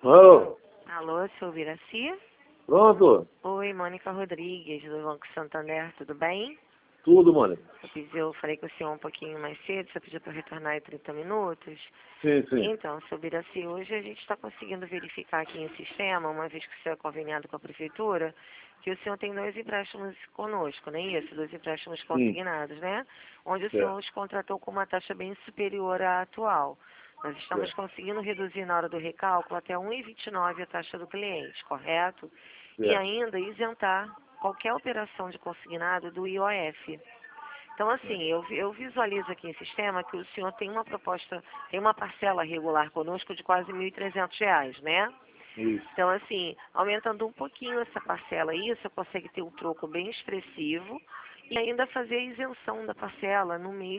Alô? Alô, seu Viraci? Pronto? Oi, Mônica Rodrigues, do Banco Santander, tudo bem? Tudo, Mônica. Eu falei com o senhor um pouquinho mais cedo, você pediu para retornar em 30 minutos. Sim, sim. Então, seu Viraci, hoje a gente está conseguindo verificar aqui em sistema, uma vez que o senhor é conveniado com a prefeitura, que o senhor tem 2 empréstimos conosco, não é isso? 2 empréstimos Sim. consignados, né? Onde o senhor Certo, os contratou com uma taxa bem superior à atual. Nós estamos certo, conseguindo reduzir na hora do recálculo até 1,29 a taxa do cliente, correto? E certo. ainda isentar qualquer operação de consignado do IOF. Então, assim, eu visualizo aqui em sistema que o senhor tem uma proposta, tem uma parcela regular conosco de quase R$ 1.300, né? Isso. Então, assim, aumentando um pouquinho essa parcela aí, você consegue ter um troco bem expressivo e ainda fazer a isenção da parcela no mês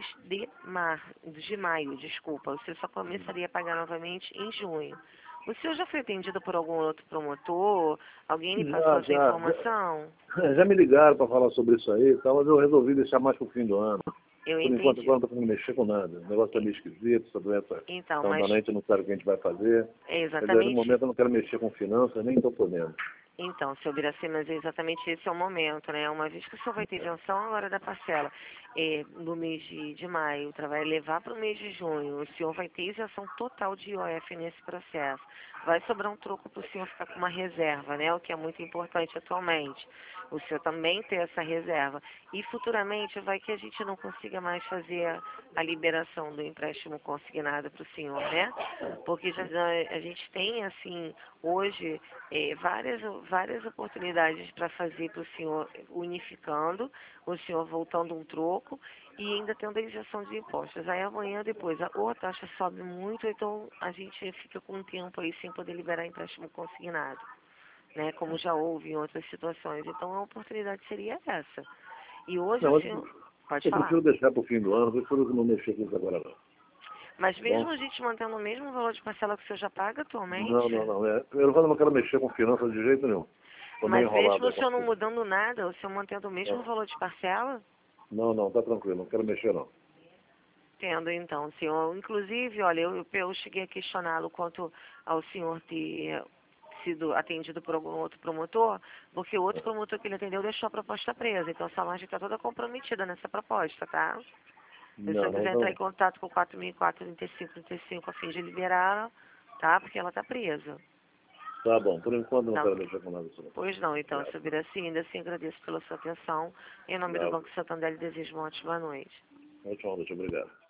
de maio, desculpa. Você só começaria a pagar novamente em junho. O senhor já foi atendido por algum outro promotor? Alguém lhe passou essa Já, informação? já me ligaram para falar sobre isso aí e tal, mas eu resolvi deixar mais pro fim do ano. Eu Por enquanto, entendi. agora não estou podendo mexer com nada. O negócio está meio esquisito, essa doença Então, tá mas andando, a gente não sabe o que a gente vai fazer. é Quer dizer, no exatamente. momento eu não quero mexer com finanças, nem estou podendo. Então, seu Biraci, mas é exatamente esse é o momento, né? Uma vez que o senhor vai ter isenção agora da parcela no mês de maio, vai levar para o mês de junho, o senhor vai ter isenção total de IOF nesse processo. Vai sobrar um troco para o senhor ficar com uma reserva, né? O que é muito importante atualmente. O senhor também ter essa reserva. E futuramente vai que a gente não consiga mais fazer a liberação do empréstimo consignado para o senhor, né? Porque a gente tem, assim, hoje várias oportunidades para fazer para o senhor unificando, o senhor voltando um troco e ainda tendo a isenção de impostos. Aí amanhã depois ou a taxa sobe muito, então a gente fica com um tempo aí sem poder liberar empréstimo consignado, né? Como já houve em outras situações. Então a oportunidade seria essa. E hoje Não, o mas senhor pode eu falar. prefiro deixar para o fim do ano, prefiro não mexer com isso agora não. Tá Mas mesmo bom? a gente mantendo o mesmo valor de parcela que o senhor já paga Não, atualmente, não, não. Primeiro, eu não quero mexer com finanças de jeito nenhum. Estou meio mas mesmo enrolado o aí com senhor as não coisas. mudando nada, o senhor mantendo o mesmo Não, valor de parcela, não, não, tá tranquilo, não quero mexer não. entendo, então, senhor. Inclusive, olha, eu cheguei a questioná-lo quanto ao senhor ter sido atendido por algum outro promotor, porque o outro promotor que ele atendeu deixou a proposta presa. Então, essa margem está toda comprometida nessa proposta, tá? Se o senhor Não, não, quiser entrar em não. contato com 4.435 a fim de liberá-la, tá? Porque ela está presa. Tá bom, por enquanto não Tá? quero mexer com nada disso não. Pois não, então, Obrigado. seu Biraci, ainda assim agradeço pela sua atenção. Em nome do Não, Banco Santander, lhe desejo uma ótima noite. ótimo, obrigado.